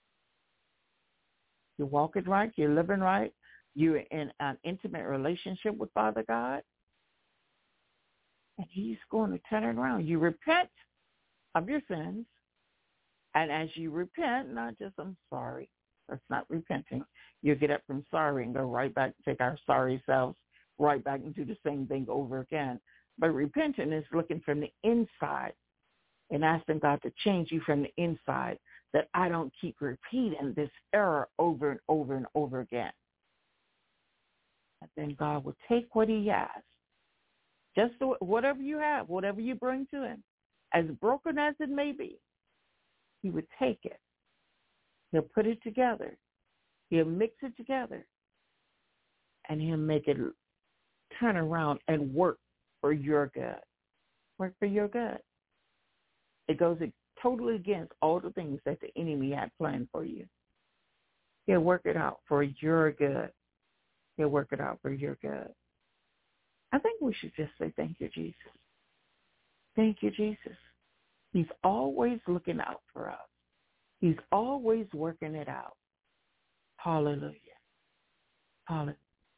you're walking right, you're living right, you're in an intimate relationship with Father God, and he's going to turn it around. You repent of your sins, and as you repent, not just I'm sorry, that's not repenting. You get up from sorry and go right back, take our sorry selves right back and do the same thing over again. But repenting is looking from the inside and asking God to change you from the inside, that I don't keep repeating this error over and over and over again. And then God will take what he has, just the, whatever you have, whatever you bring to him, as broken as it may be, he would take it. He'll put it together. He'll mix it together. And he'll make it turn around and work for your good. Work for your good. It goes totally against all the things that the enemy had planned for you. He'll work it out for your good. He'll work it out for your good. I think we should just say, thank you, Jesus. Thank you, Jesus. He's always looking out for us. He's always working it out. Hallelujah. Hallelujah.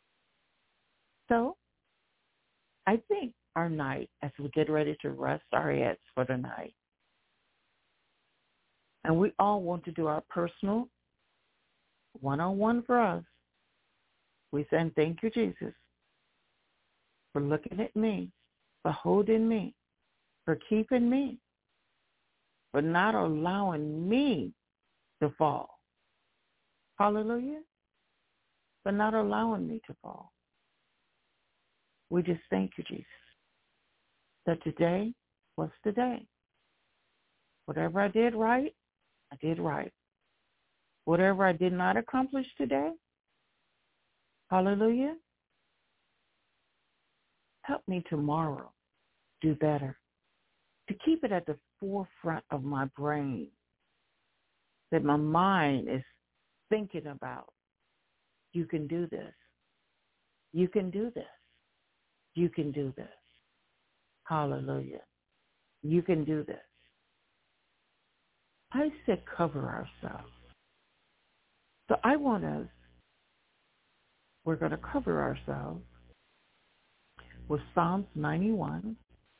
So I think our night, as we get ready to rest our heads for the night, and we all want to do our personal one-on-one for us, we say, thank you, Jesus, for looking at me, for holding me, for keeping me, for not allowing me to fall. Hallelujah. For not allowing me to fall. We just thank you, Jesus, that today was the day. Whatever I did right, I did right. Whatever I did not accomplish today, hallelujah, help me tomorrow do better. To keep it at the forefront of my brain, that my mind is thinking about, you can do this. You can do this. You can do this. Hallelujah. You can do this. I said cover ourselves. So I want us, we're going to cover ourselves with Psalms ninety-one.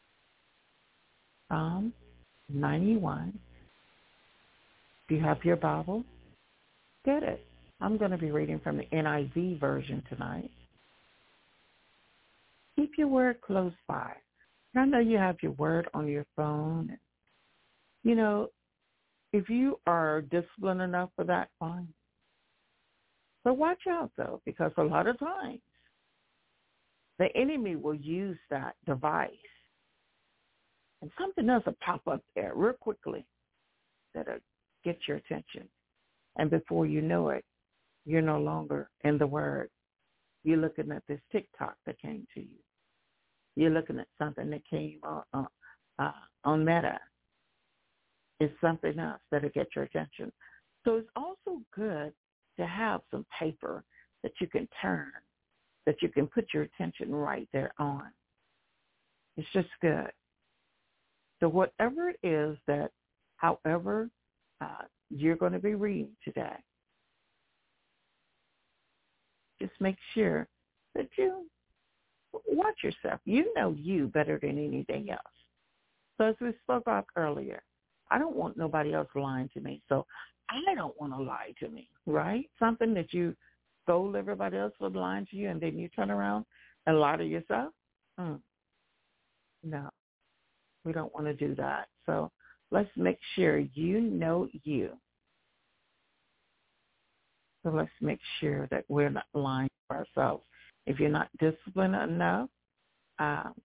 Psalms ninety-one. If you have your Bible, get it. I'm going to be reading from the N I V version tonight. Keep your word close by. And I know you have your word on your phone. You know, if you are disciplined enough for that, fine. But watch out, though, because a lot of times the enemy will use that device and something else will pop up there real quickly that'll get your attention. And before you know it, you're no longer in the word. You're looking at this TikTok that came to you. You're looking at something that came on, uh, uh, on Meta. It's something else that'll get your attention. So it's also good to have some paper that you can turn, that you can put your attention right there on. It's just good. So whatever it is that, however, uh, you're going to be reading today, just make sure that you watch yourself. You know you better than anything else. So as we spoke about earlier, I don't want nobody else lying to me. So I don't want to lie to me, right? Something that you told everybody else was lying to you, and then you turn around and lie to yourself? Mm. No, we don't want to do that. So let's make sure you know you. So let's make sure that we're not lying for ourselves. If you're not disciplined enough um,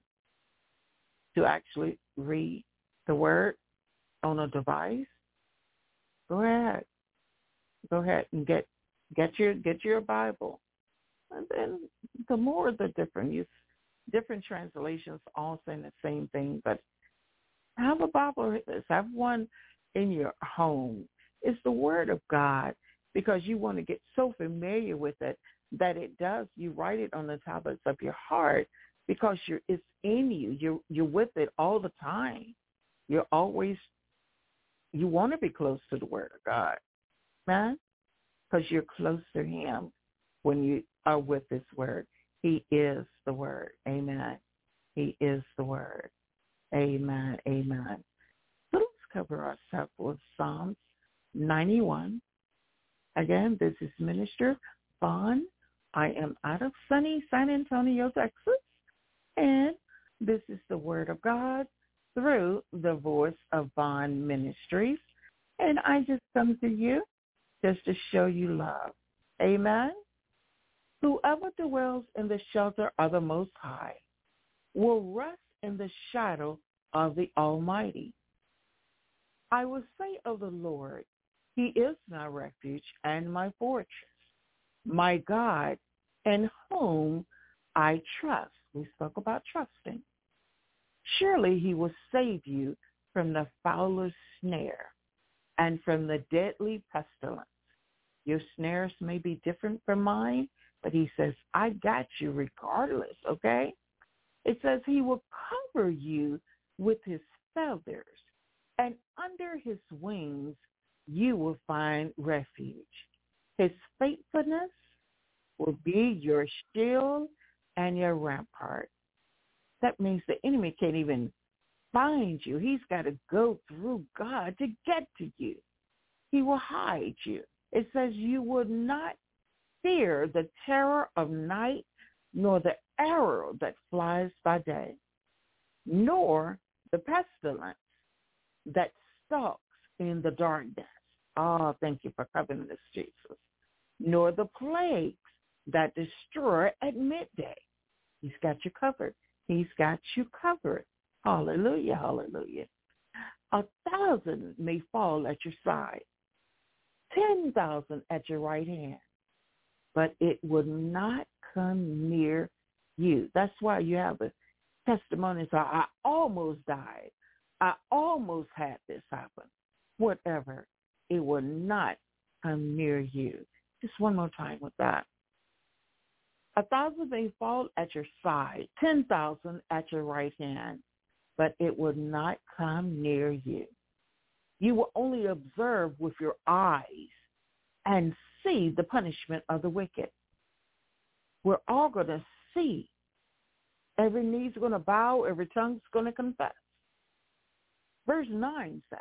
to actually read the word on a device, go ahead. Go ahead and get get your get your Bible. And then the more the different use different translations all saying the same thing, but have a Bible, have one in your home. It's the Word of God, because you want to get so familiar with it that it does. You write it on the tablets of your heart because you're it's in you. You're you're with it all the time. You're always you want to be close to the Word of God, man, because you're close to Him when you are with His Word. He is the Word. Amen. He is the Word. Amen. Amen. So let's cover ourselves with Psalms ninety-one. Again, this is Minister Vaughn. I am out of sunny San Antonio, Texas, and this is the Word of God through the Voice of Vaughn Ministries. And I just come to you just to show you love. Amen. Whoever dwells in the shelter of the Most High will rest in the shadow of the Almighty. I will say of the Lord, He is my refuge and my fortress, my God, in whom I trust. We spoke about trusting. Surely He will save you from the fowler's snare and from the deadly pestilence. Your snares may be different from mine, but He says, I got you regardless, okay? It says He will cover you with His feathers, and under His wings you will find refuge. His faithfulness will be your shield and your rampart. That means the enemy can't even find you. He's got to go through God to get to you. He will hide you. It says you will not fear the terror of night, nor the arrow that flies by day, nor the pestilence that stalks in the darkness. Oh, thank you for covering this, Jesus. Nor the plagues that destroy at midday. He's got you covered. He's got you covered. Hallelujah, hallelujah. A thousand may fall at your side, ten thousand at your right hand, but it would not come near you. That's why you have a testimony. So I almost died. I almost had this happen. Whatever. It will not come near you. Just one more time with that. A thousand may fall at your side, ten thousand at your right hand, but it will not come near you. You will only observe with your eyes and see the punishment of the wicked. We're all going to see. Every knee's going to bow, every tongue's going to confess. Verse nine says,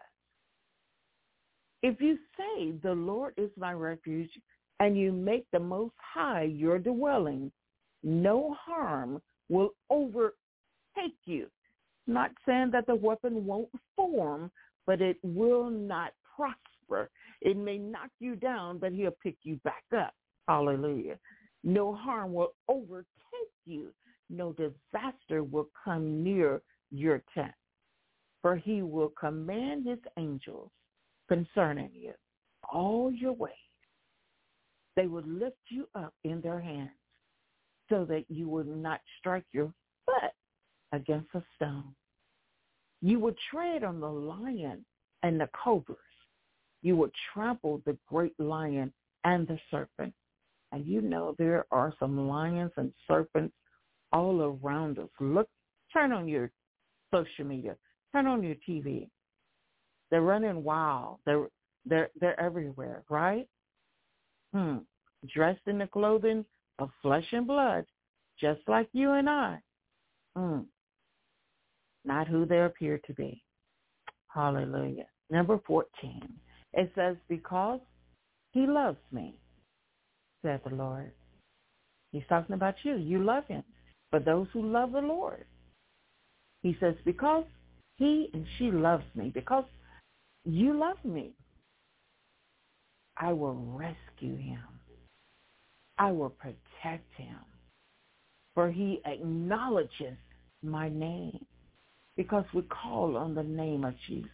if you say the Lord is my refuge, and you make the Most High your dwelling, no harm will overtake you. Not saying that the weapon won't form, but it will not prosper. It may knock you down, but He'll pick you back up. Hallelujah. No harm will overtake you. No disaster will come near your tent. For He will command His angels concerning you all your ways. They would lift you up in their hands so that you would not strike your foot against a stone. You would tread on the lion and the cobras. You would trample the great lion and the serpent. And you know there are some lions and serpents all around us. Look, turn on your social media. Turn on your T V. They're running wild. They're they're they're everywhere, right? Hmm. Dressed in the clothing of flesh and blood, just like you and I. Hmm. Not who they appear to be. Hallelujah. Number fourteen. It says, because He loves me, said the Lord. He's talking about you. You love Him. For those who love the Lord. He says, because he and she loves me, because you love me, I will rescue him. I will protect protect him, for he acknowledges my name because we call on the name of Jesus.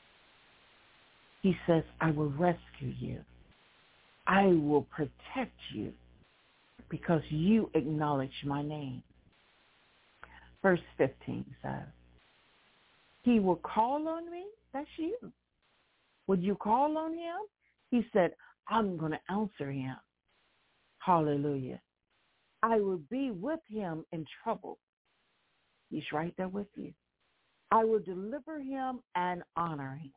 He says, I will rescue you. I will protect you because you acknowledge my name. Verse fifteen says, he will call on me. That's you. Would you call on him? He said, I'm going to answer him. Hallelujah. I will be with him in trouble. He's right there with you. I will deliver him and honor him.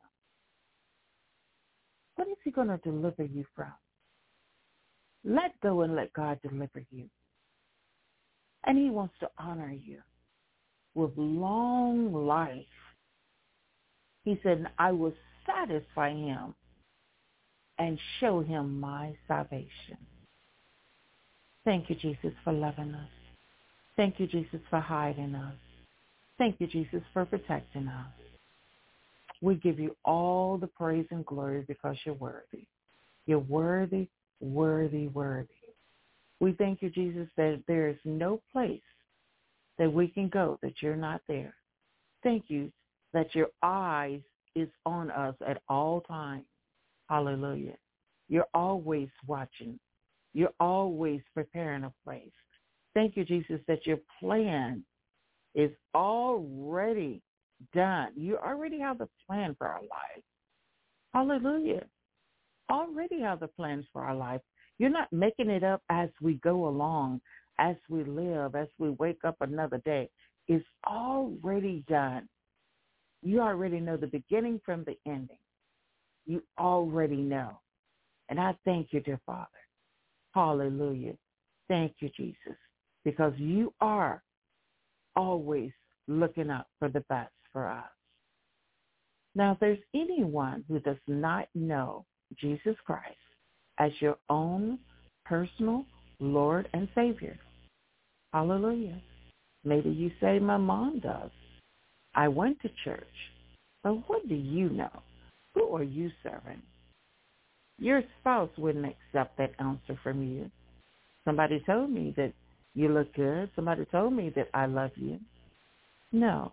What is he going to deliver you from? Let go and let God deliver you. And he wants to honor you with long life. He said, I will satisfy him and show him my salvation. Thank you, Jesus, for loving us. Thank you, Jesus, for hiding us. Thank you, Jesus, for protecting us. We give you all the praise and glory because you're worthy. You're worthy, worthy, worthy. We thank you, Jesus, that there is no place that we can go that you're not there. Thank you that your eyes is on us at all times. Hallelujah. You're always watching. You're always preparing a place. Thank you, Jesus, that your plan is already done. You already have the plan for our life. Hallelujah. Already have the plans for our life. You're not making it up as we go along, as we live, as we wake up another day. It's already done. You already know the beginning from the ending. You already know. And I thank you, dear Father. Hallelujah. Thank you, Jesus, because you are always looking up for the best for us. Now, if there's anyone who does not know Jesus Christ as your own personal Lord and Savior, hallelujah. Maybe you say, my mom does. I went to church. But what do you know? Who are you serving? Your spouse wouldn't accept that answer from you. Somebody told me that you look good. Somebody told me that I love you. No.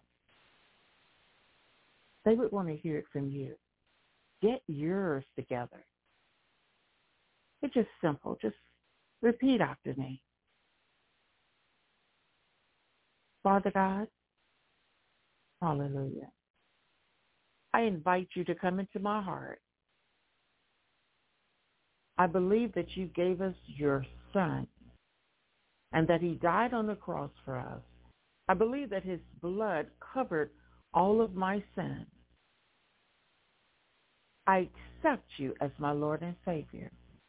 They would want to hear it from you. Get yours together. It's just simple. Just repeat after me. Father God, hallelujah. I invite you to come into my heart. I believe that you gave us your son and that he died on the cross for us. I believe that his blood covered all of my sins. I accept you as my Lord and Savior.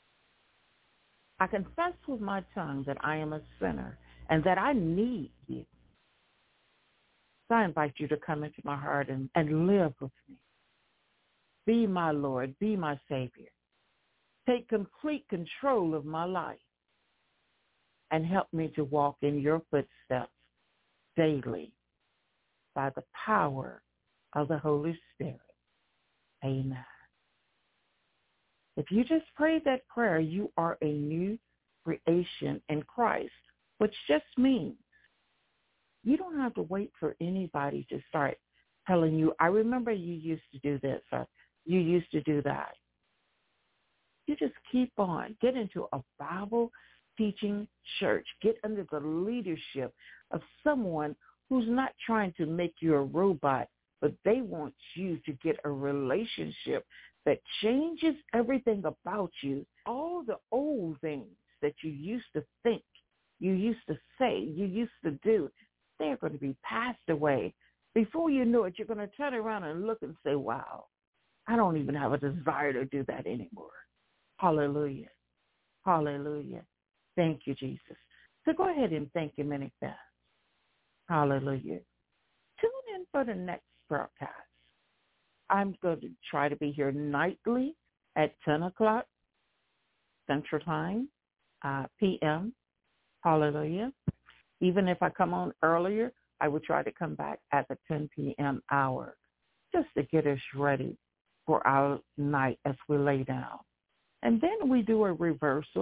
I confess with my tongue that I am a sinner and that I need you. So I invite you to come into my heart and, and live with me. Be my Lord. Be my Savior. Take complete control of my life and help me to walk in your footsteps daily by the power of the Holy Spirit. Amen. If you just prayed that prayer, you are a new creation in Christ, which just means you don't have to wait for anybody to start telling you, I remember you used to do this or you used to do that. You just keep on. Get into a Bible teaching church. Get under the leadership of someone who's not trying to make you a robot, but they want you to get a relationship that changes everything about you. All the old things that you used to think, you used to say, you used to do, they're going to be passed away. Before you know it, you're going to turn around and look and say, wow, I don't even have a desire to do that anymore. Hallelujah. Hallelujah. Thank you, Jesus. So go ahead and thank him in advance. Hallelujah. Tune in for the next broadcast. I'm going to try to be here nightly at ten o'clock Central Time, uh, P M. Hallelujah. Even if I come on earlier, I will try to come back at the ten p.m. hour just to get us ready for our night as we lay down. And then we do a reversal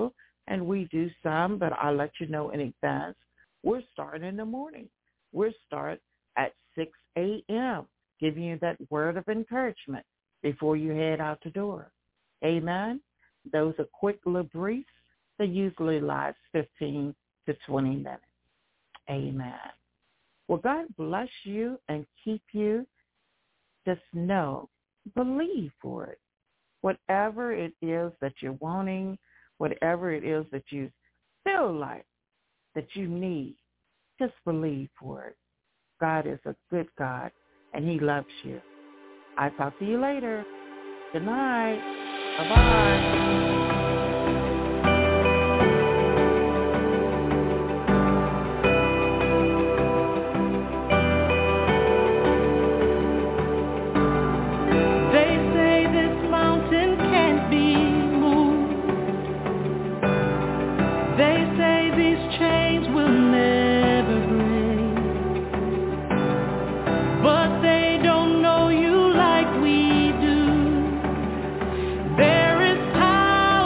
and we do some, but I'll let you know in advance. We're starting in the morning. We're start at six a.m., giving you that word of encouragement before you head out the door. Amen? Those are quick little briefs that usually last fifteen to twenty minutes. Amen. Well, God bless you and keep you. Just know, believe for it. Whatever it is that you're wanting, whatever it is that you feel like that you need, just believe for it. God is a good God, and he loves you. I'll talk to you later. Good night. Bye-bye. There is power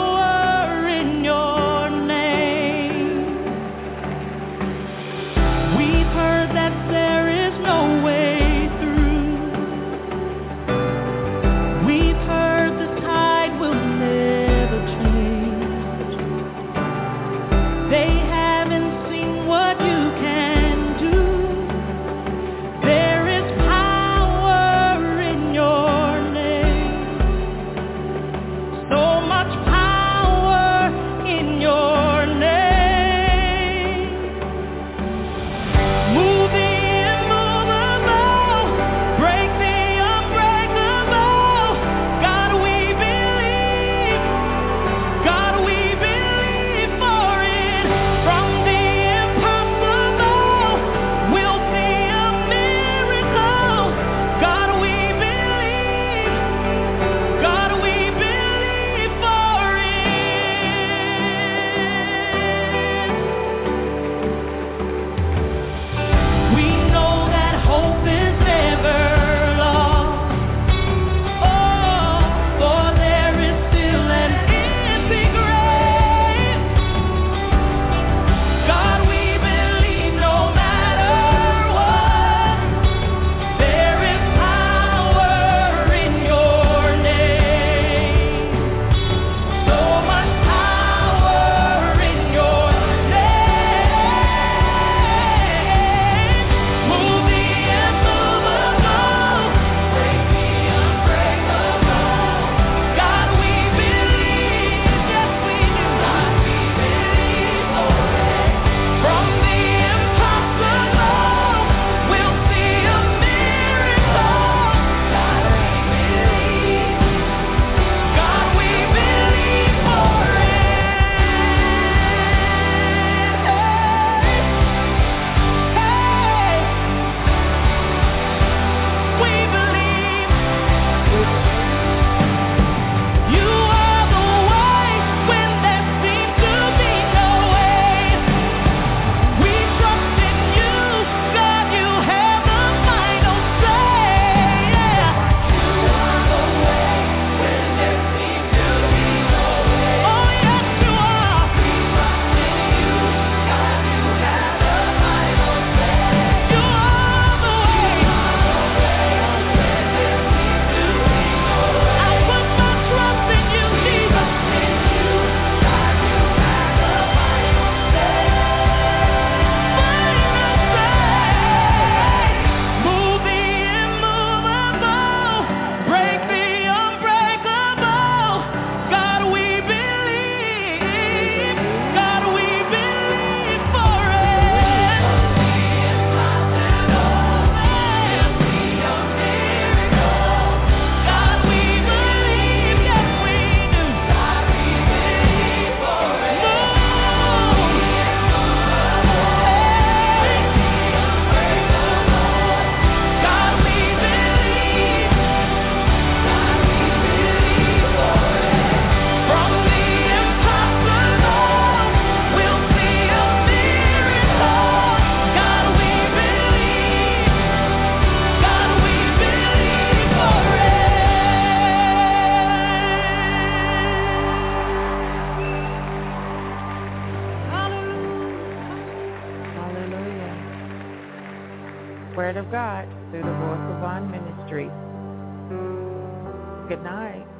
Word of God through the Voice of On Ministry. Good night.